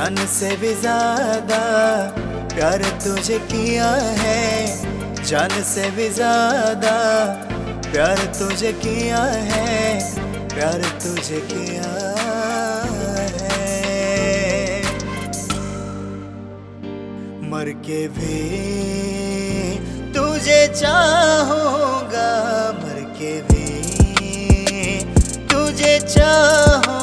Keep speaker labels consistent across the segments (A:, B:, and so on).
A: जान से भी ज्यादा प्यार तुझे किया है, जान से भी ज्यादा प्यार तुझे किया है, प्यार तुझे किया है। मर के भी तुझे चाहूंगा, मर के भी तुझे चाहूंगा।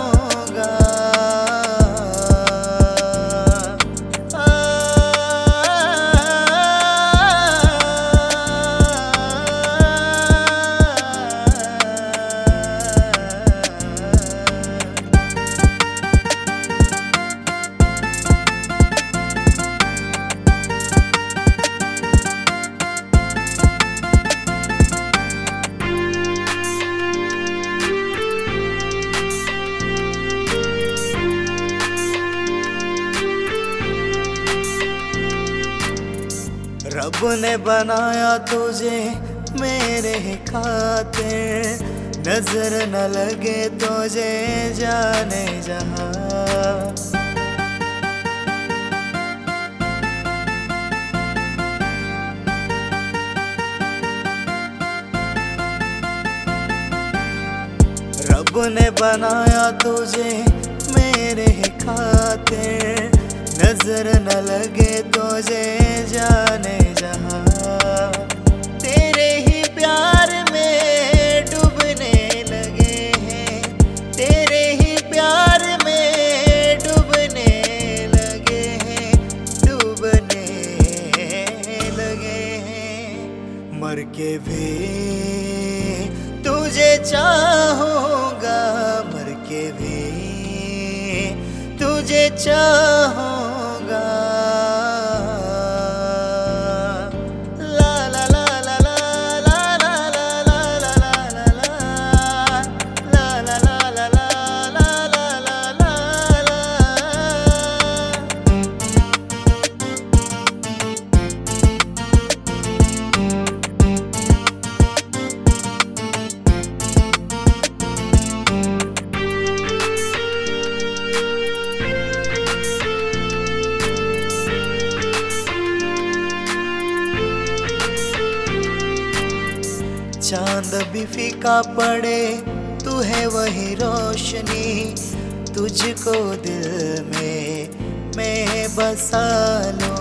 A: रब ने बनाया तुझे मेरे खातिर, नजर न लगे तुझे जाने जहां। रब ने बनाया तुझे मेरे खातिर, नजर न लगे तुझे जाने जहां। तेरे ही प्यार में डूबने लगे हैं, तेरे ही प्यार में डूबने लगे हैं, डूबने लगे हैं। मर के भी तुझे चाहूंगा, मर के भी तुझे चाहूंगा। चांद भी फीका पड़े तू है वही रोशनी, तुझको दिल में मैं बसा लूं।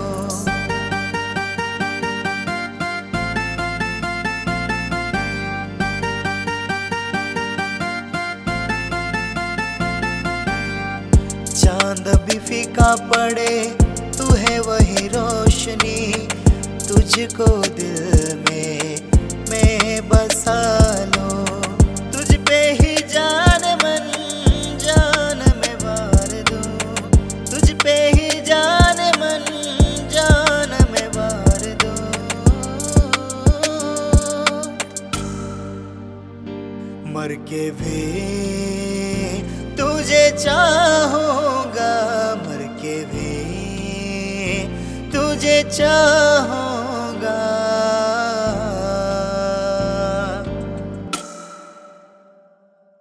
A: चांद भी फीका पड़े तू है वही रोशनी, तुझको दिल में मैं बसा लूं। तुझ पे ही जान मन जान में वार दूं, तुझ पे ही जान मन जान में वार दूं। मर के भी तुझे चाहूंगा, मर के भी तुझे चाहूंगा।